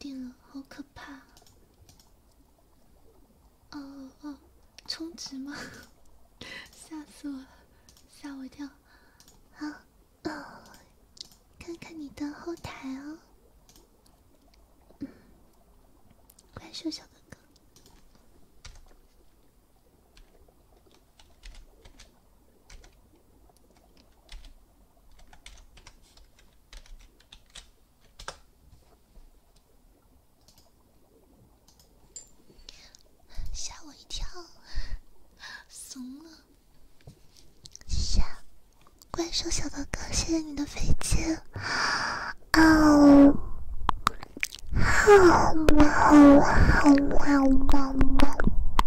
点了，好可怕！哦哦，充值吗？吓死我了，吓我一跳！好，看看你的后台哦。怪兽小哥哥，吓我一跳，怂了。谢谢怪兽小哥哥，谢谢你的飞机。哦，好哇好哇哇哇！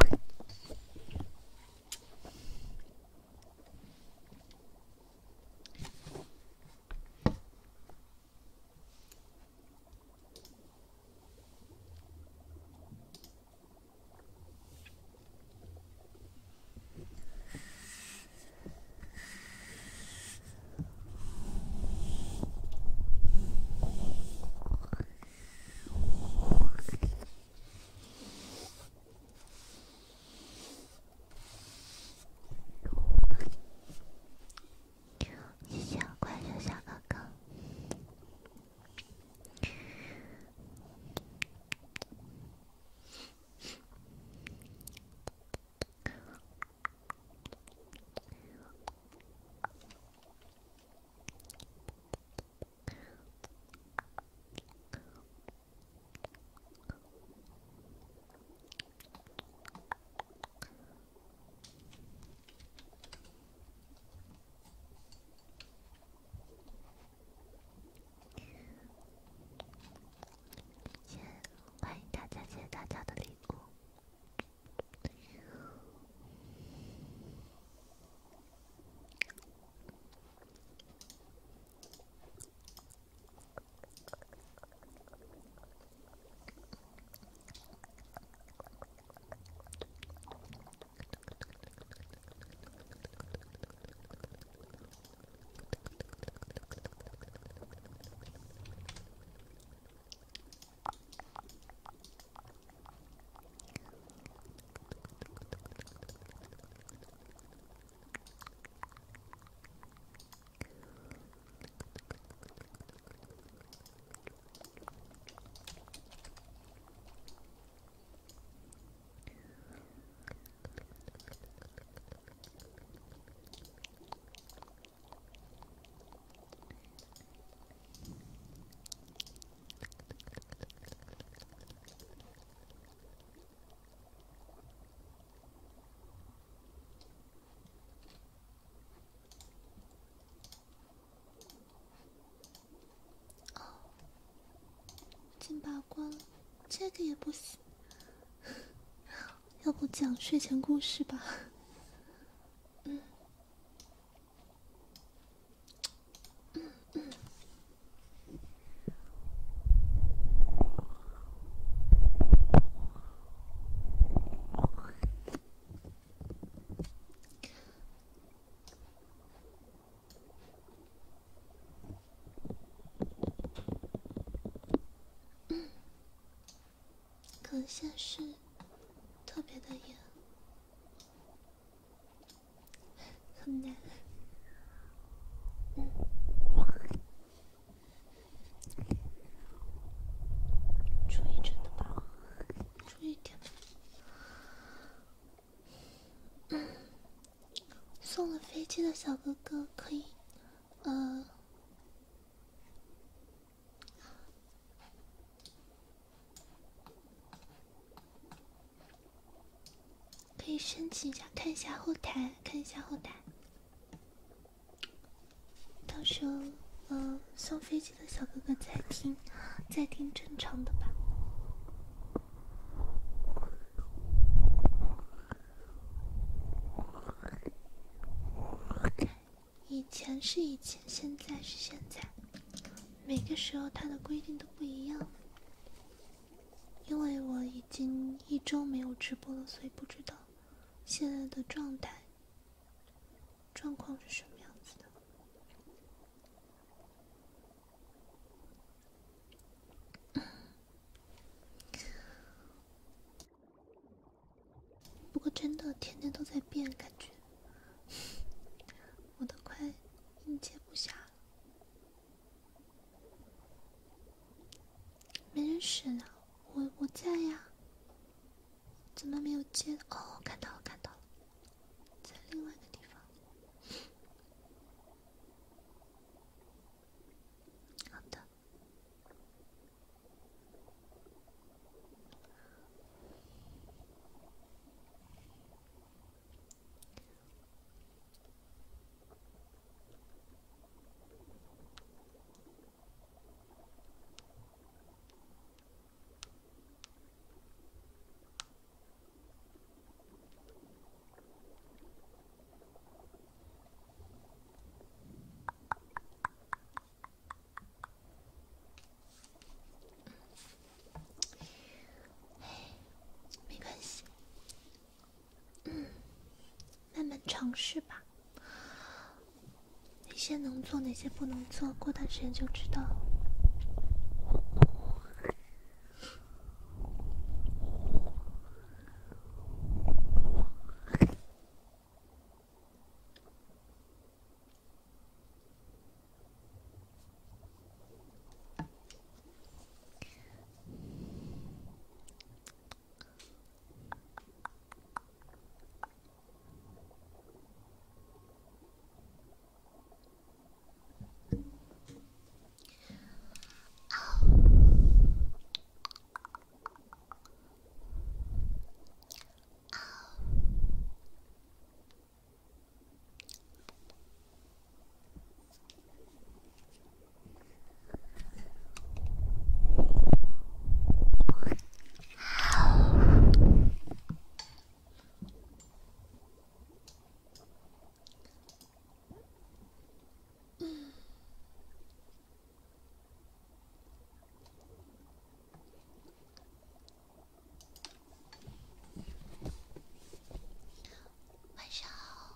谢谢怪兽小哥哥。欢迎大家，谢谢大家的礼物。金把关了，这个也不行。要不讲睡前故事吧？可能现实特别的严，很难。注意着的吧，注意点。送了飞机的小哥哥可以，可以申请一下，看一下后台，看一下后台。到时候，送飞机的小哥哥再听正常的吧。以前是以前，现在是现在，每个时候它的规定都不一样。因为我已经1周没有直播了，所以不知道现在的状况是什么样子的。 慢尝试吧。哪些能做，哪些不能做，过段时间就知道了。晚上好。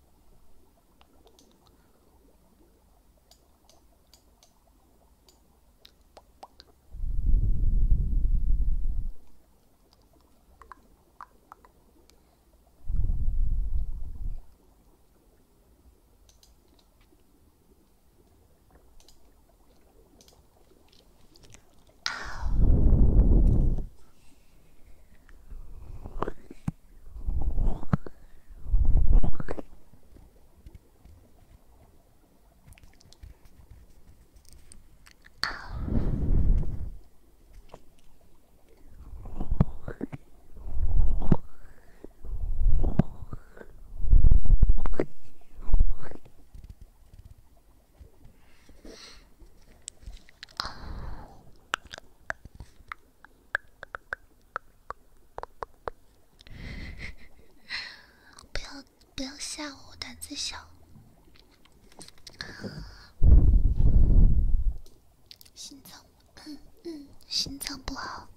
不要吓我，我胆子小。心脏不好。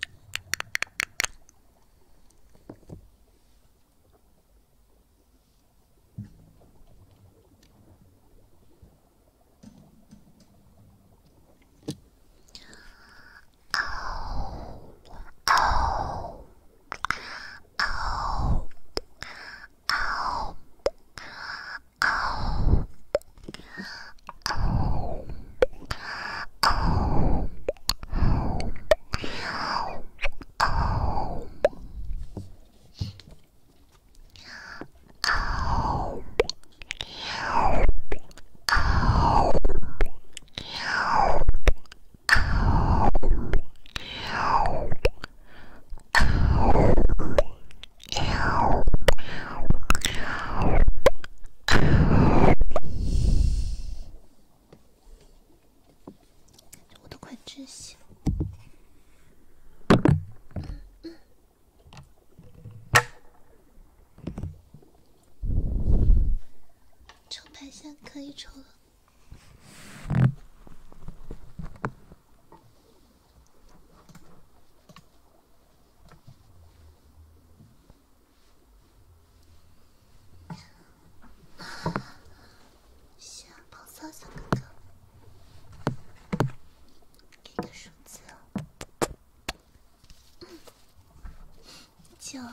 我都快窒息了。抽牌现在可以抽了。行，跑骚小哥哥，给个数字哦。9。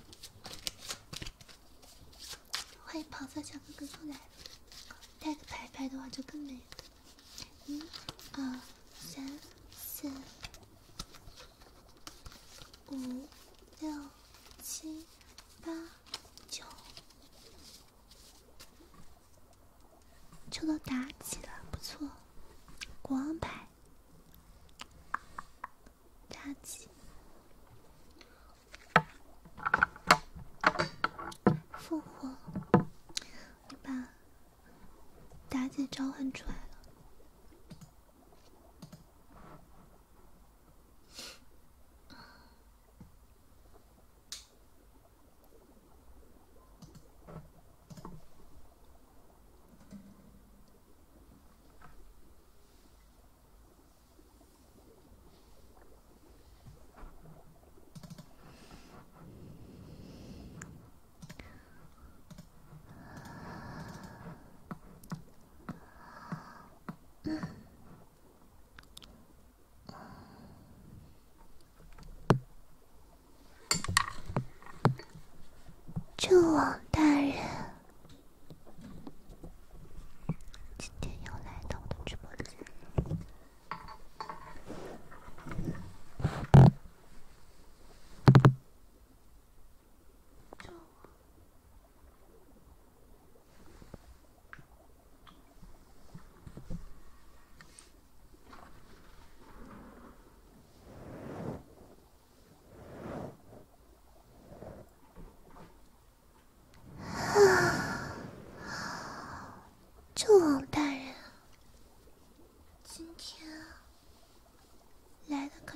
欢迎跑骚小哥哥过来了，带个牌牌的话就更美了。1、2、3、4、5、6、7、8、9，抽到妲己了，不错。国王牌，妲己，复活，你把妲己召唤出来了。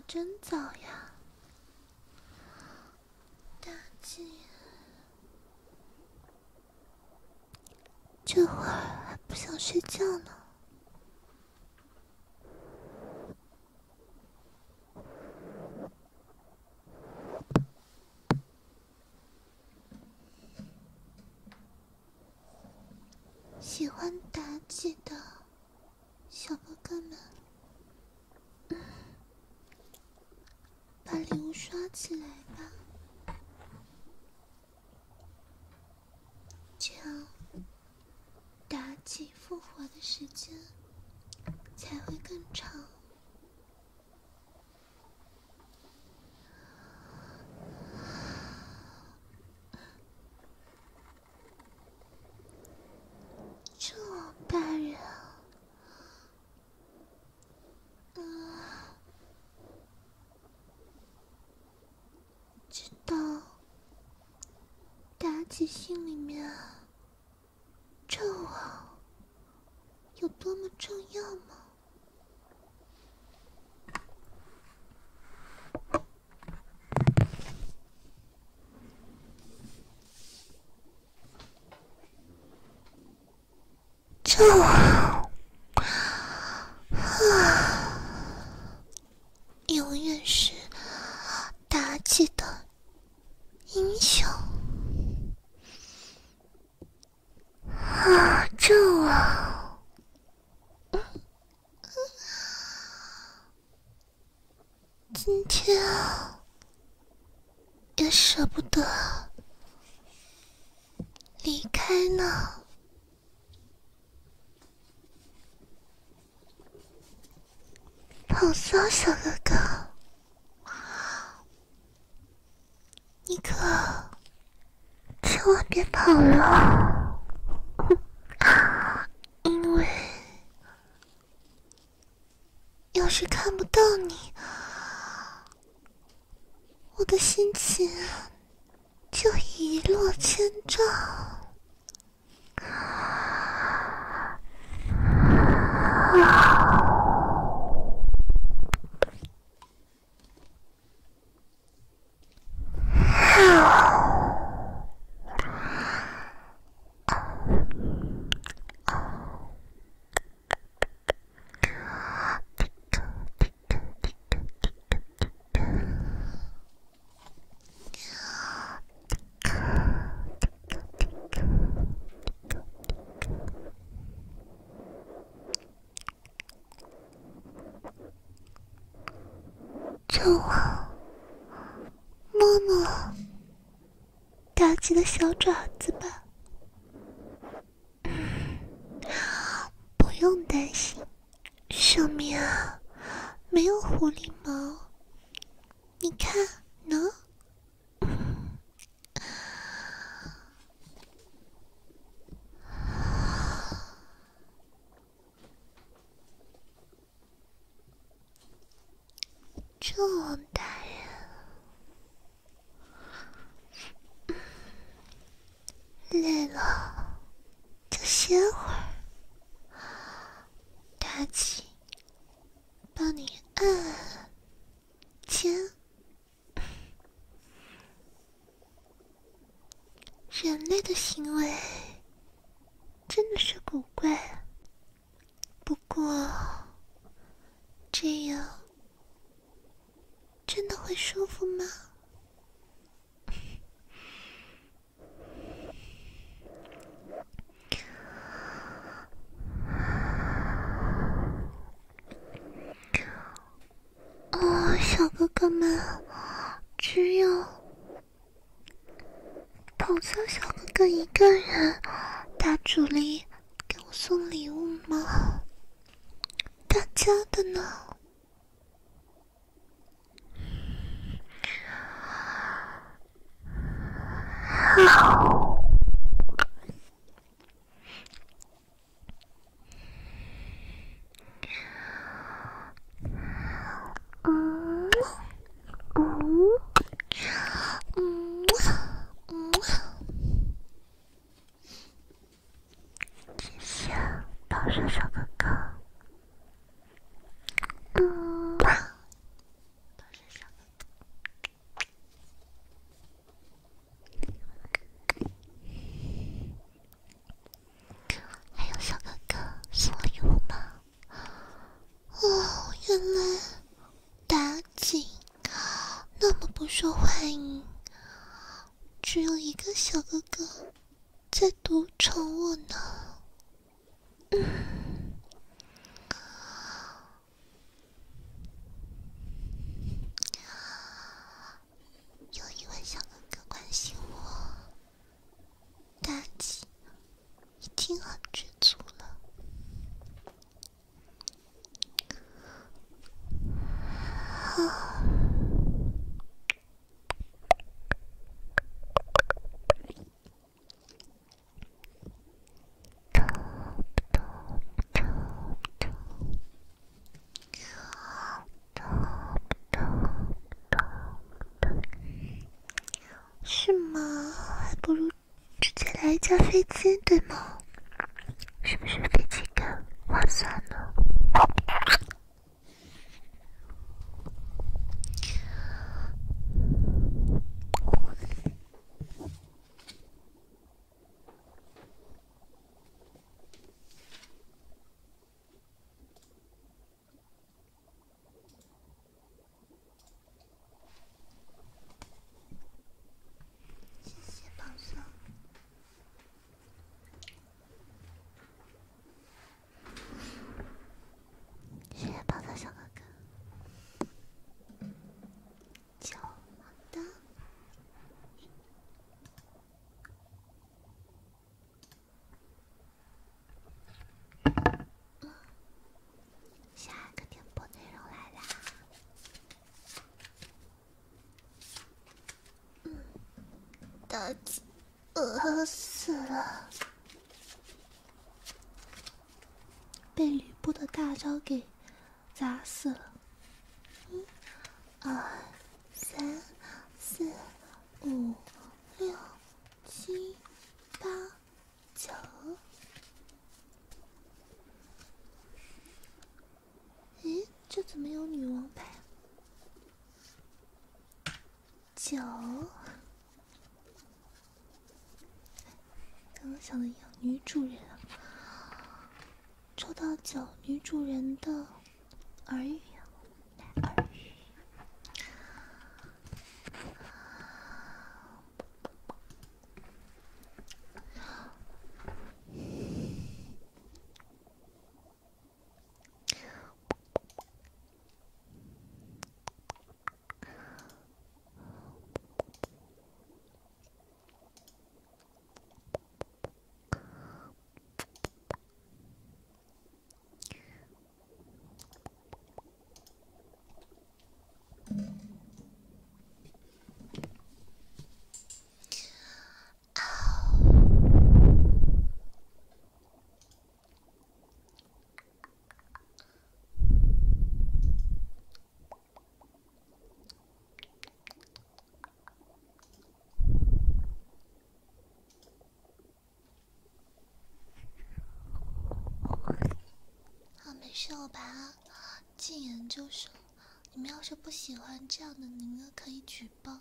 真早呀，大吉，这会儿还不想睡觉呢。喜欢妲己的小哥哥们，把礼物刷起来吧，这样妲己复活的时间才会更长。这王大人，知道妲己心里面纣王有多么重要吗？纣王永远是妲己的英雄啊！纣王，今天也舍不得离开呢。好骚小哥哥，你可千万别跑了，因为要是看不到你，我的心情就一落千丈。纣王，摸摸妲己的小爪子吧。不用担心，上面啊没有狐狸毛，你看呢？纣王大人，累了就歇会儿。妲己，帮你按肩。人类的行为真的是古怪，不过这样真的会舒服吗？哦，小哥哥们，只有头像小哥哥一个人打主力给我送礼物吗？大家的呢？谢谢头像小哥哥。 欢迎，只有一个小哥哥在独宠我呢。有一位小哥哥关心我，大吉一定很知足了。是吗？还不如直接来一架飞机，对吗？是不是飞机更划算呢？谢谢宝嫂。谢谢宝嫂小哥哥。9，好的。下一个点播内容来啦。大吉饿死了，被吕布的大招给砸死了。1、2、3、4、5、6、7、8、9。诶，这怎么有女王牌？9。跟我想的一样，女主人啊，抽到9，女主人的耳语，来耳语。好，没事，我把它进研究生。你们要是不喜欢这样的，你们可以举报。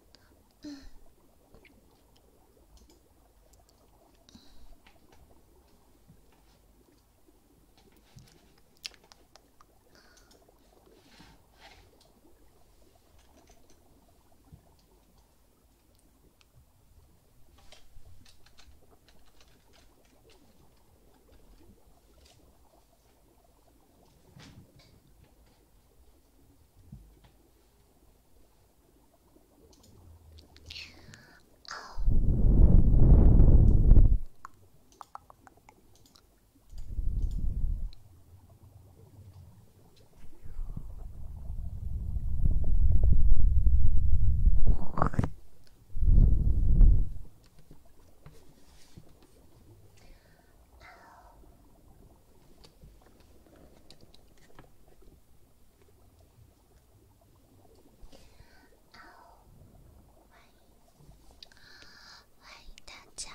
欢迎大家。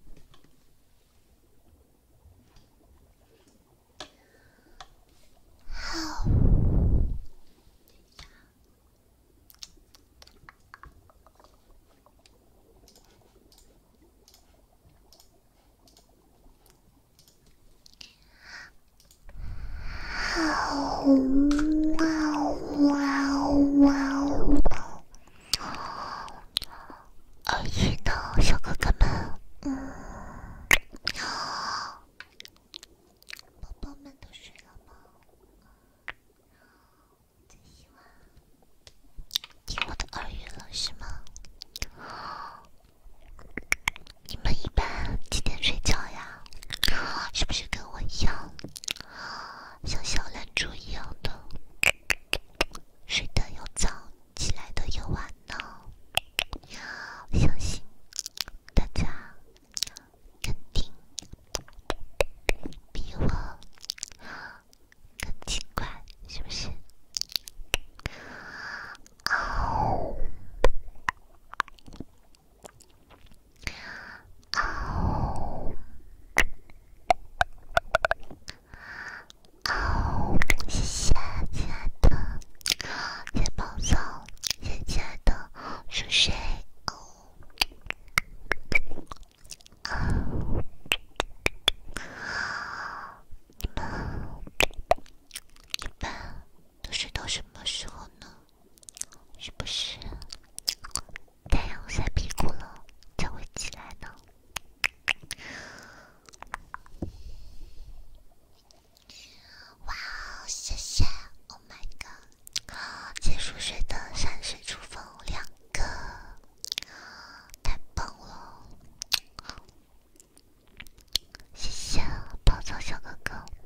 好。哇哇哇哇！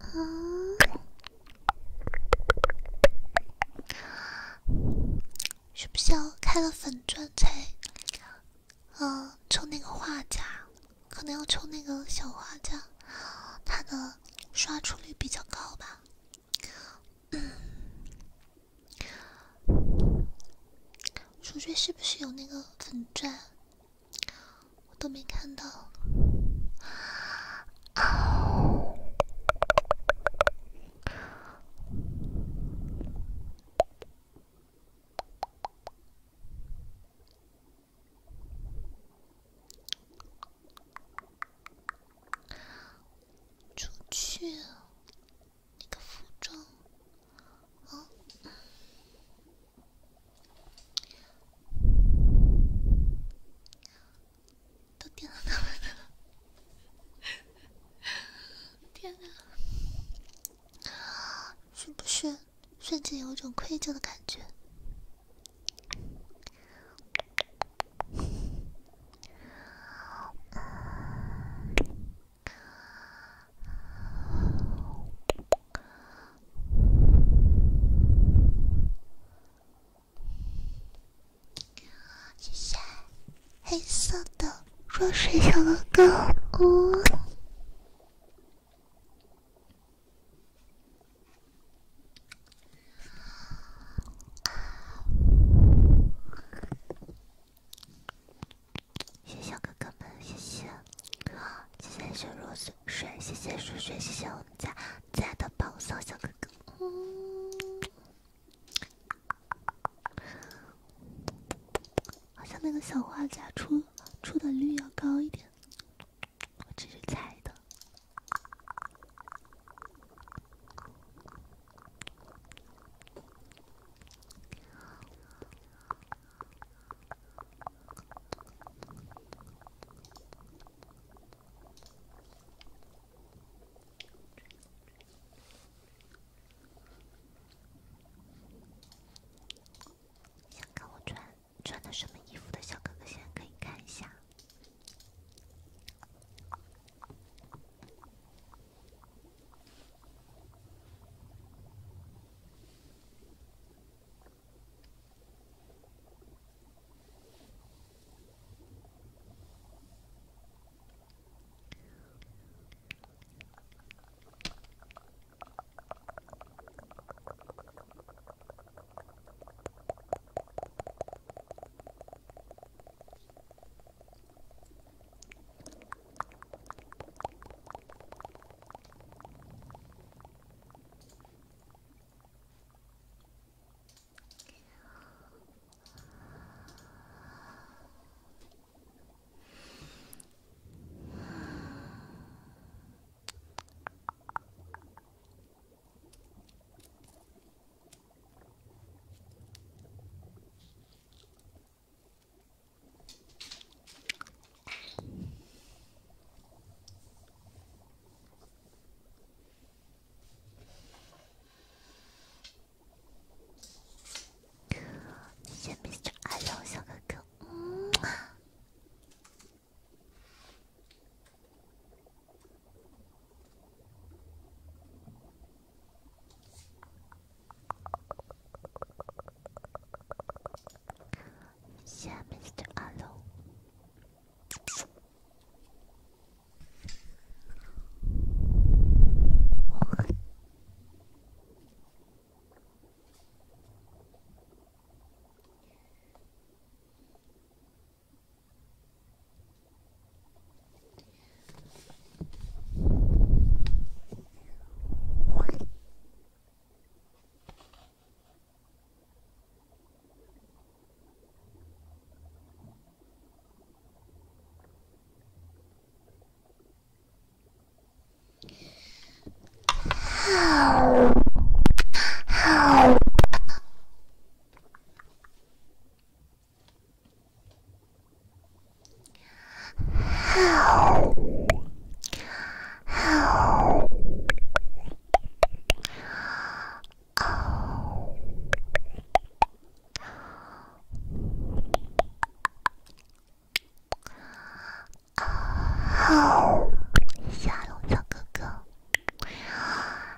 是不是要开了粉钻才抽那个画家？可能要抽那个小画家，他的刷出率比较高吧。鼠穴是不是有那个粉钻？我都没看到。出去那个服装，都点了他们的，天哪！是不是瞬间有一种愧疚的感觉？谢谢黑色的若水小哥哥，谢谢小哥哥们，谢谢，谢谢水若水，谢谢水水，谢谢我们家的宝嫂小哥哥，好像那个小画家出的率要高一点，我只是猜的。想看我穿的什么衣服的小哥哥，现在可以看一下。谢谢 Mr. 阿柔小哥哥，谢谢 Mr. 阿柔。谢谢阿龙小哥哥，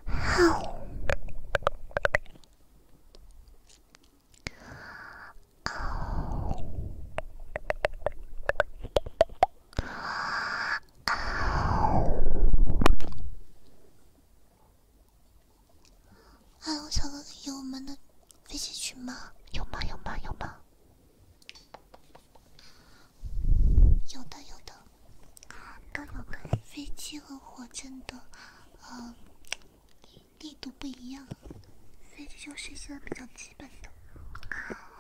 键的力度不一样，所以这就是一些比较基本的。